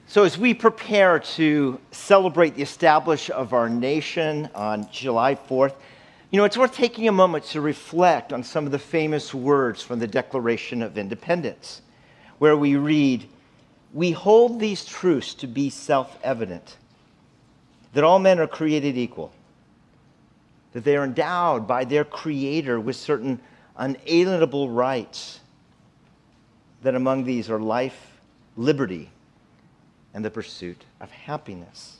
So as we prepare to celebrate the establishment of our nation on July 4th, it's worth taking a moment to reflect on some of the famous words from the Declaration of Independence, where we read, "We hold these truths to be self-evident, that all men are created equal, that they are endowed by their Creator with certain unalienable rights, that among these are life, liberty, and the pursuit of happiness."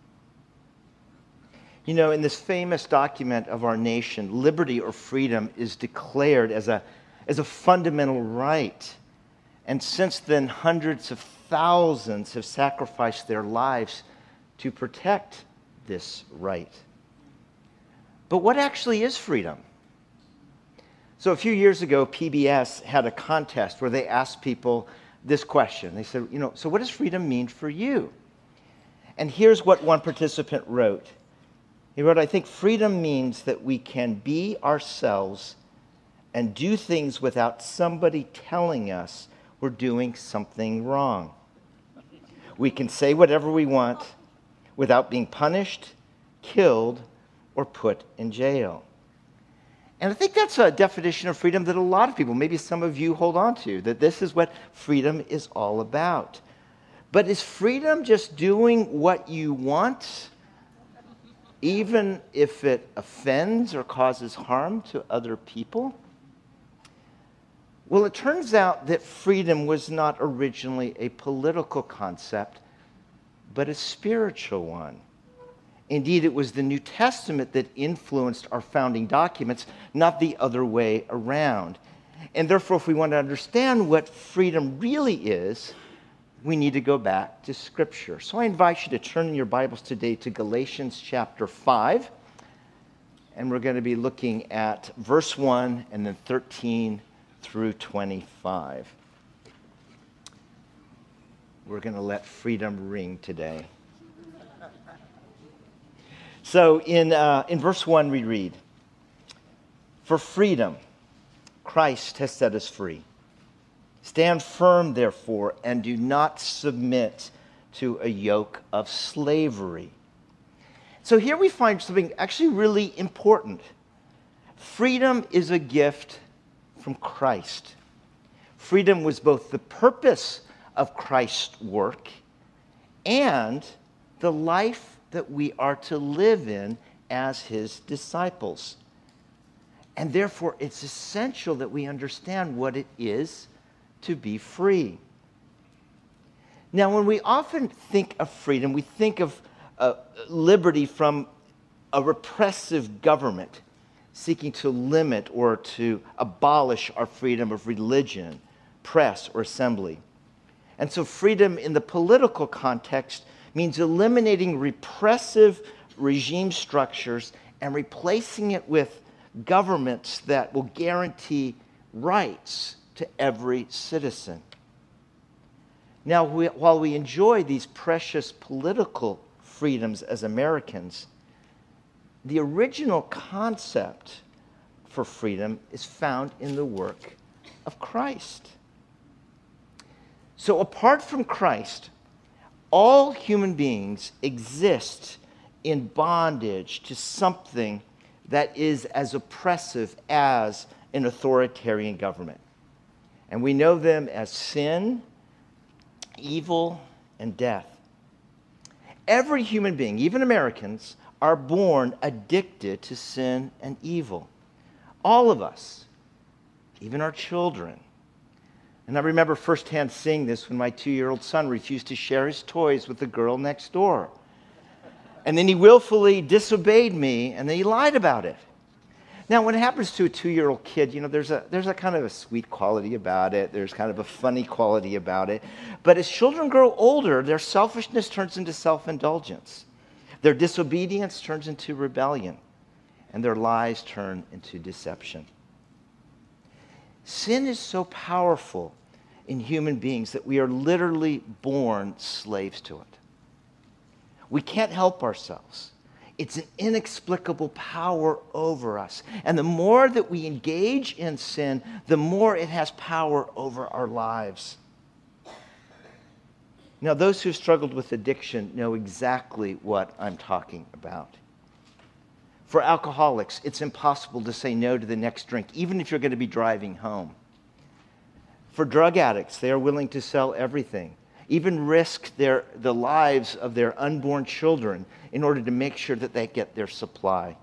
In this famous document of our nation, liberty or freedom is declared as a fundamental right. And since then, hundreds of thousands have sacrificed their lives to protect this right. But what actually is freedom? So a few years ago, PBS had a contest where they asked people this question. They said, so what does freedom mean for you? And here's what one participant wrote. He wrote, "I think freedom means that we can be ourselves and do things without somebody telling us we're doing something wrong. We can say whatever we want without being punished, killed, or put in jail." And I think that's a definition of freedom that a lot of people, maybe some of you, hold on to, that this is what freedom is all about. But is freedom just doing what you want, even if it offends or causes harm to other people? Well, it turns out that freedom was not originally a political concept, but a spiritual one. Indeed, it was the New Testament that influenced our founding documents, not the other way around. And therefore, if we want to understand what freedom really is, we need to go back to Scripture. So I invite you to turn in your Bibles today to Galatians chapter 5. And we're going to be looking at verse 1 and then 13 through 25. We're going to let freedom ring today. So in verse 1 we read, "For freedom Christ has set us free. Stand firm, therefore, and do not submit to a yoke of slavery." So here we find something actually really important. Freedom is a gift from Christ. Freedom was both the purpose of Christ's work and the life that we are to live in as his disciples. And therefore, it's essential that we understand what it is to be free. Now, when we often think of freedom, we think of liberty from a repressive government seeking to limit or to abolish our freedom of religion, press, or assembly. And so freedom in the political context means eliminating repressive regime structures and replacing it with governments that will guarantee rights to every citizen. Now, while we enjoy these precious political freedoms as Americans, the original concept for freedom is found in the work of Christ. So apart from Christ, all human beings exist in bondage to something that is as oppressive as an authoritarian government. And we know them as sin, evil, and death. Every human being, even Americans, are born addicted to sin and evil. All of us, even our children. And I remember firsthand seeing this when my 2-year-old son refused to share his toys with the girl next door. And then he willfully disobeyed me, and then he lied about it. Now, when it happens to a 2-year-old kid, there's a kind of a sweet quality about it. There's kind of a funny quality about it. But as children grow older, their selfishness turns into self-indulgence. Their disobedience turns into rebellion. And their lies turn into deception. Sin is so powerful in human beings that we are literally born slaves to it. We can't help ourselves. It's an inexplicable power over us. And the more that we engage in sin, the more it has power over our lives. Now, those who've struggled with addiction know exactly what I'm talking about. For alcoholics, it's impossible to say no to the next drink, even if you're going to be driving home. For drug addicts, they are willing to sell everything, even risk the lives of their unborn children in order to make sure that they get their supply.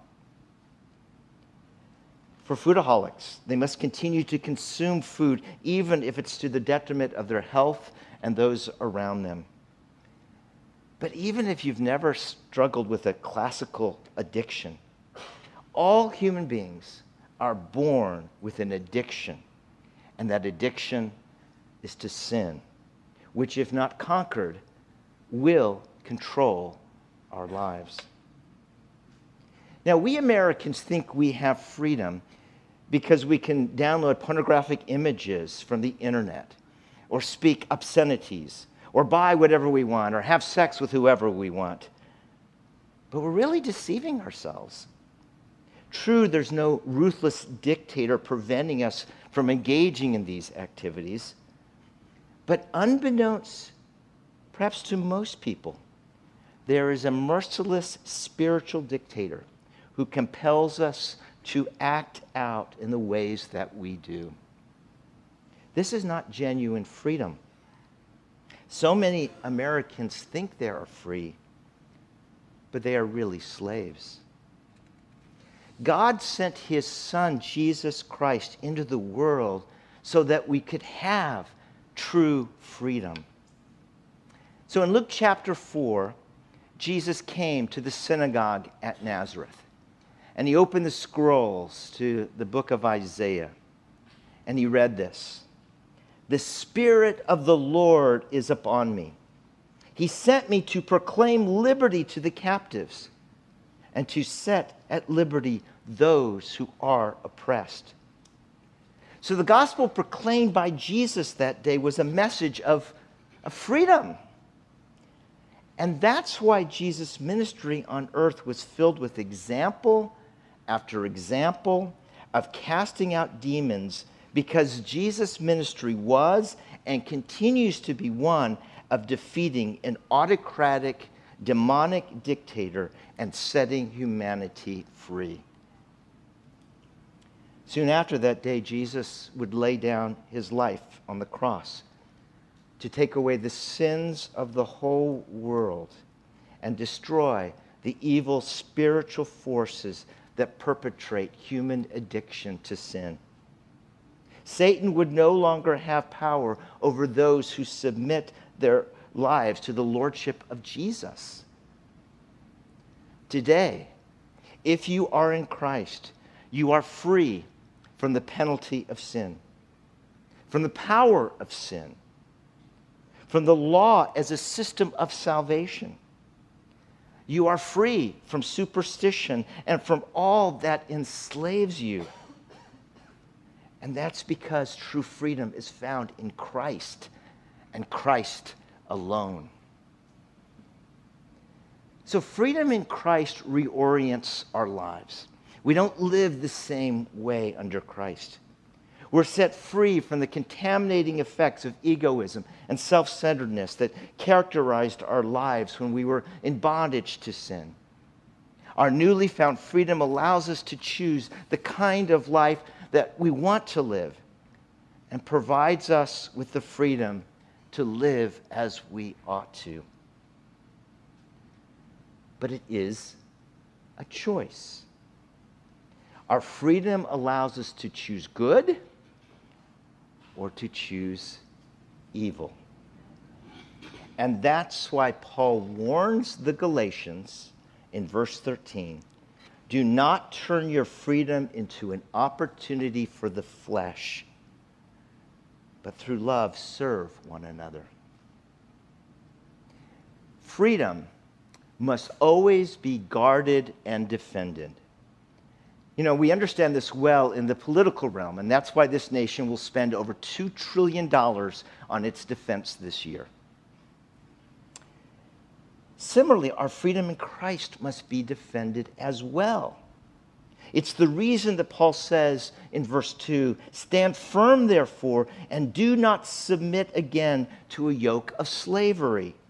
For foodaholics, they must continue to consume food, even if it's to the detriment of their health and those around them. But even if you've never struggled with a classical addiction, all human beings are born with an addiction, and that addiction is to sin, which, if not conquered, will control our lives. Now, we Americans think we have freedom because we can download pornographic images from the internet, or speak obscenities, or buy whatever we want, or have sex with whoever we want. But we're really deceiving ourselves. True, there's no ruthless dictator preventing us from engaging in these activities, but unbeknownst, perhaps to most people, there is a merciless spiritual dictator who compels us to act out in the ways that we do. This is not genuine freedom. So many Americans think they are free, but they are really slaves. God sent his Son, Jesus Christ, into the world so that we could have true freedom. So in Luke chapter 4, Jesus came to the synagogue at Nazareth, and he opened the scrolls to the book of Isaiah, and he read this: "The Spirit of the Lord is upon me. He sent me to proclaim liberty to the captives and to set at liberty those who are oppressed." So the gospel proclaimed by Jesus that day was a message of freedom. And that's why Jesus' ministry on earth was filled with example after example of casting out demons, because Jesus' ministry was and continues to be one of defeating an autocratic, demonic dictator and setting humanity free. Soon after that day, Jesus would lay down his life on the cross to take away the sins of the whole world and destroy the evil spiritual forces that perpetrate human addiction to sin. Satan would no longer have power over those who submit their lives to the lordship of Jesus. Today, if you are in Christ, you are free from the penalty of sin, from the power of sin, from the law as a system of salvation. You are free from superstition and from all that enslaves you. And that's because true freedom is found in Christ and Christ alone. So freedom in Christ reorients our lives. We don't live the same way under Christ. We're set free from the contaminating effects of egoism and self-centeredness that characterized our lives when we were in bondage to sin. Our newly found freedom allows us to choose the kind of life that we want to live and provides us with the freedom to live as we ought to. But it is a choice. Our freedom allows us to choose good or to choose evil. And that's why Paul warns the Galatians in verse 13, do not turn your freedom into an opportunity for the flesh, but through love serve one another. Freedom must always be guarded and defended. You know, we understand this well in the political realm, and that's why this nation will spend over $2 trillion on its defense this year. Similarly, our freedom in Christ must be defended as well. It's the reason that Paul says in verse 2, stand firm, therefore, and do not submit again to a yoke of slavery.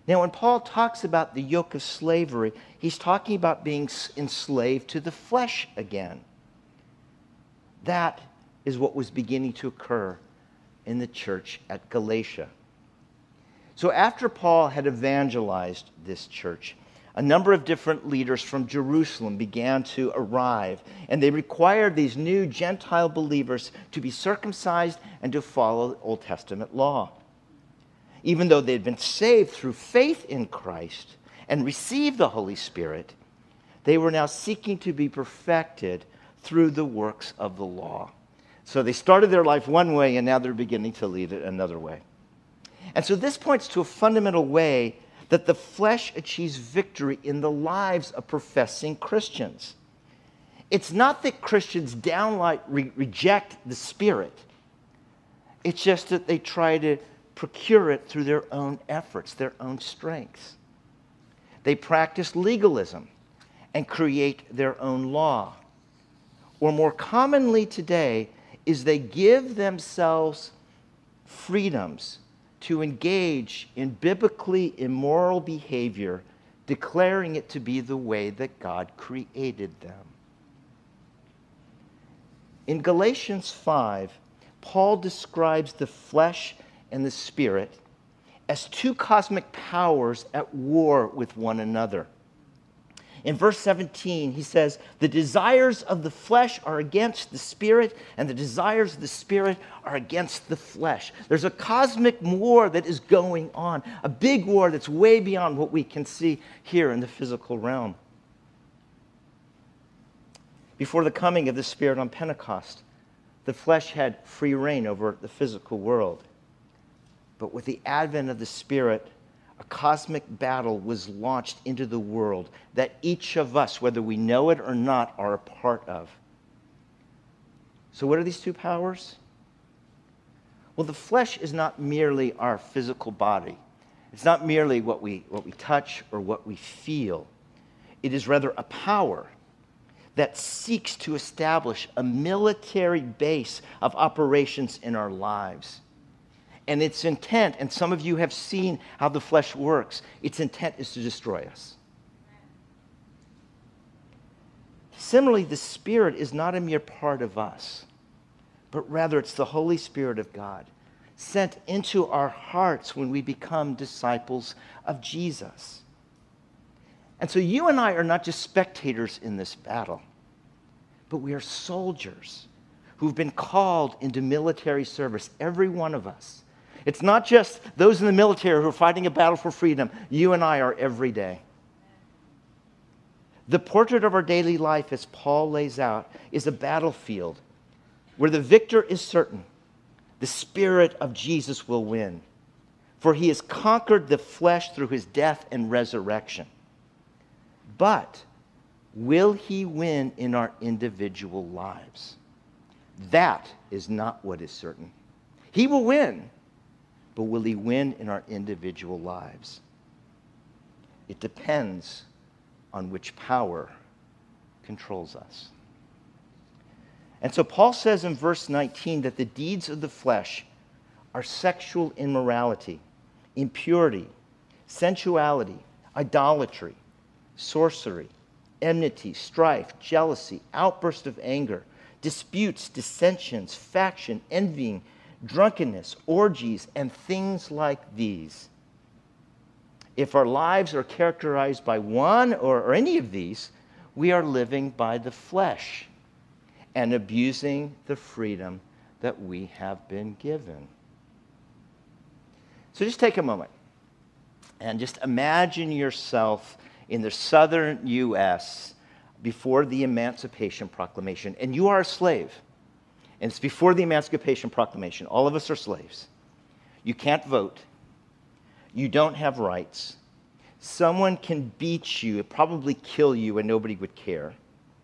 Now, when Paul talks about the yoke of slavery, he's talking about being enslaved to the flesh again. That is what was beginning to occur in the church at Galatia. So after Paul had evangelized this church, a number of different leaders from Jerusalem began to arrive, and they required these new Gentile believers to be circumcised and to follow the Old Testament law. Even though they had been saved through faith in Christ and received the Holy Spirit, they were now seeking to be perfected through the works of the law. So they started their life one way, and now they're beginning to lead it another way. And so this points to a fundamental way that the flesh achieves victory in the lives of professing Christians. It's not that Christians downright reject the Spirit. It's just that they try to procure it through their own efforts, their own strengths. They practice legalism and create their own law. Or more commonly today is they give themselves freedoms to engage in biblically immoral behavior, declaring it to be the way that God created them. In Galatians 5, Paul describes the flesh and the spirit as two cosmic powers at war with one another. In verse 17, he says, the desires of the flesh are against the spirit, and the desires of the spirit are against the flesh. There's a cosmic war that is going on, a big war that's way beyond what we can see here in the physical realm. Before the coming of the Spirit on Pentecost, the flesh had free reign over the physical world. But with the advent of the Spirit, a cosmic battle was launched into the world that each of us, whether we know it or not, are a part of. So what are these two powers? Well, the flesh is not merely our physical body. It's not merely what we touch or what we feel. It is rather a power that seeks to establish a military base of operations in our lives. And its intent, and some of you have seen how the flesh works, its intent is to destroy us. Similarly, the Spirit is not a mere part of us, but rather it's the Holy Spirit of God sent into our hearts when we become disciples of Jesus. And so you and I are not just spectators in this battle, but we are soldiers who've been called into military service, every one of us. It's not just those in the military who are fighting a battle for freedom. You and I are every day. The portrait of our daily life, as Paul lays out, is a battlefield where the victor is certain. The Spirit of Jesus will win, for he has conquered the flesh through his death and resurrection. But will he win in our individual lives? That is not what is certain. He will win. But will he win in our individual lives? It depends on which power controls us. And so Paul says in verse 19 that the deeds of the flesh are sexual immorality, impurity, sensuality, idolatry, sorcery, enmity, strife, jealousy, outburst of anger, disputes, dissensions, faction, envying, drunkenness, orgies, and things like these. If our lives are characterized by one or any of these, we are living by the flesh and abusing the freedom that we have been given. So just take a moment and just imagine yourself in the southern U.S. before the Emancipation Proclamation, and you are a slave. And it's before the Emancipation Proclamation. All of us are slaves. You can't vote. You don't have rights. Someone can beat you, probably kill you, and nobody would care.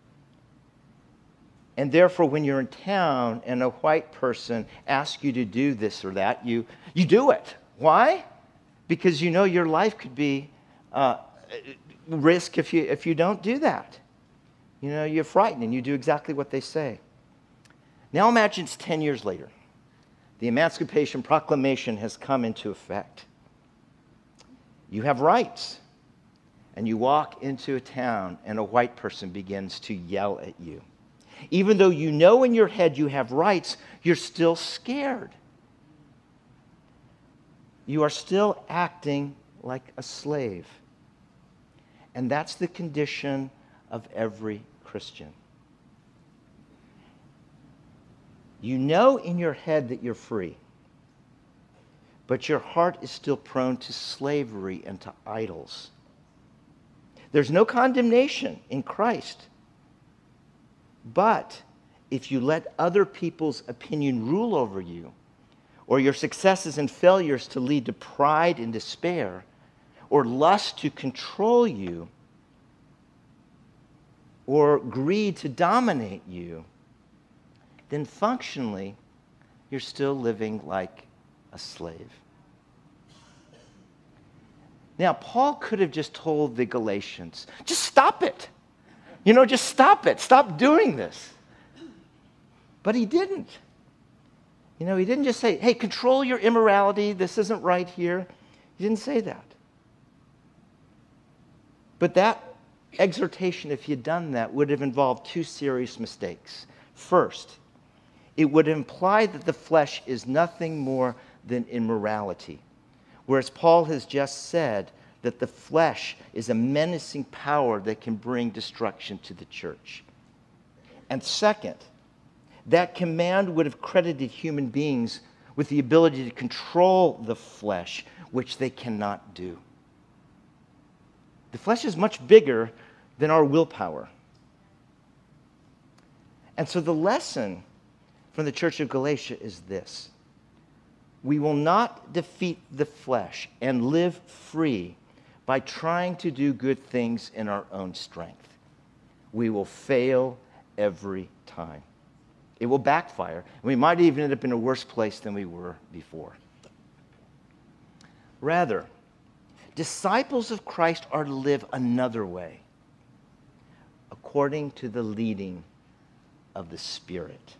And therefore, when you're in town and a white person asks you to do this or that, you do it. Why? Because you know your life could be risk if you don't do that. You know, you're frightened and you do exactly what they say. Now imagine it's 10 years later. The Emancipation Proclamation has come into effect. You have rights. And you walk into a town and a white person begins to yell at you. Even though you know in your head you have rights, you're still scared. You are still acting like a slave. And that's the condition of every Christian. You know in your head that you're free, but your heart is still prone to slavery and to idols. There's no condemnation in Christ. But if you let other people's opinion rule over you, or your successes and failures to lead to pride and despair, or lust to control you, or greed to dominate you, then functionally, you're still living like a slave. Now, Paul could have just told the Galatians, just stop it. Just stop it. Stop doing this. But he didn't. He didn't just say, hey, control your immorality. This isn't right here. He didn't say that. But that exhortation, if he had done that, would have involved two serious mistakes. First, it would imply that the flesh is nothing more than immorality. Whereas Paul has just said that the flesh is a menacing power that can bring destruction to the church. And second, that command would have credited human beings with the ability to control the flesh, which they cannot do. The flesh is much bigger than our willpower. And so the lesson from the church of Galatia is this: we will not defeat the flesh and live free by trying to do good things in our own strength. We will fail every time. It will backfire. We might even end up in a worse place than we were before. Rather, disciples of Christ are to live another way, according to the leading of the Spirit.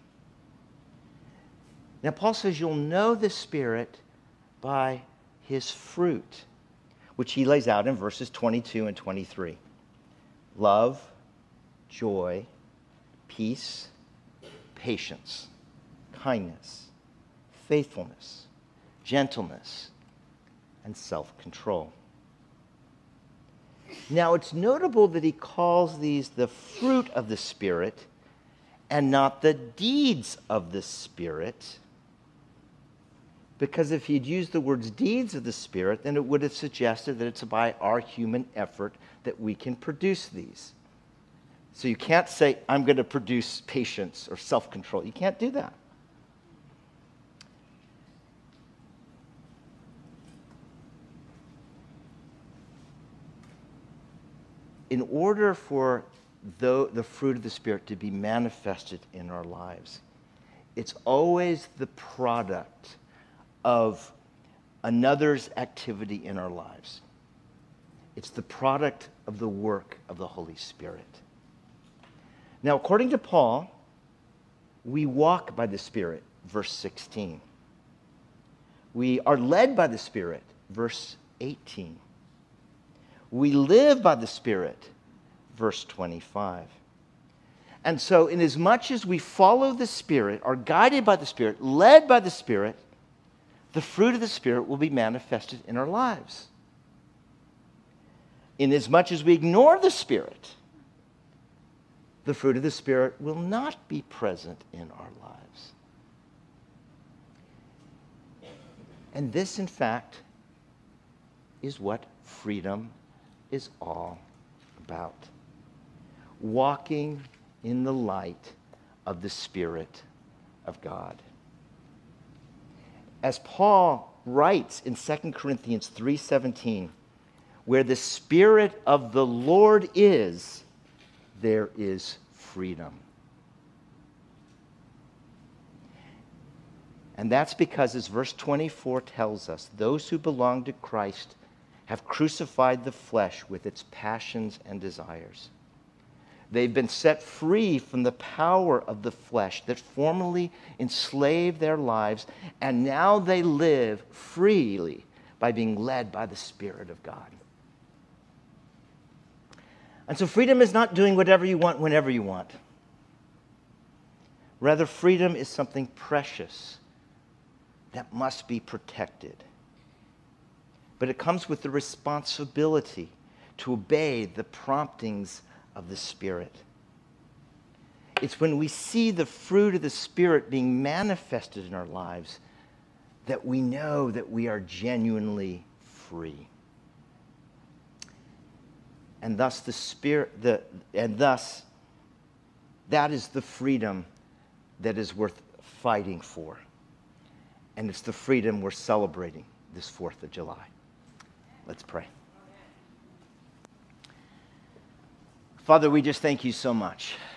Now, Paul says you'll know the Spirit by his fruit, which he lays out in verses 22 and 23. Love, joy, peace, patience, kindness, faithfulness, gentleness, and self-control. Now, it's notable that he calls these the fruit of the Spirit and not the deeds of the Spirit. Because if he'd used the words deeds of the Spirit, then it would have suggested that it's by our human effort that we can produce these. So you can't say, I'm going to produce patience or self-control. You can't do that. In order for the fruit of the Spirit to be manifested in our lives, it's always the product of another's activity in our lives. It's the product of the work of the Holy Spirit. Now, according to Paul, we walk by the Spirit, verse 16. We are led by the Spirit, verse 18. We live by the Spirit, verse 25. And so, inasmuch as we follow the Spirit, are guided by the Spirit, led by the Spirit, the fruit of the Spirit will be manifested in our lives. Inasmuch as we ignore the Spirit, the fruit of the Spirit will not be present in our lives. And this, in fact, is what freedom is all about. Walking in the light of the Spirit of God. As Paul writes in 2 Corinthians 3:17, where the Spirit of the Lord is, there is freedom. And that's because, as verse 24 tells us, those who belong to Christ have crucified the flesh with its passions and desires. They've been set free from the power of the flesh that formerly enslaved their lives, and now they live freely by being led by the Spirit of God. And so freedom is not doing whatever you want whenever you want. Rather, freedom is something precious that must be protected. But it comes with the responsibility to obey the promptings of the Spirit. It's when we see the fruit of the Spirit being manifested in our lives that we know that we are genuinely free. And thus that is the freedom that is worth fighting for. And it's the freedom we're celebrating this 4th of July. Let's pray. Father, we just thank you so much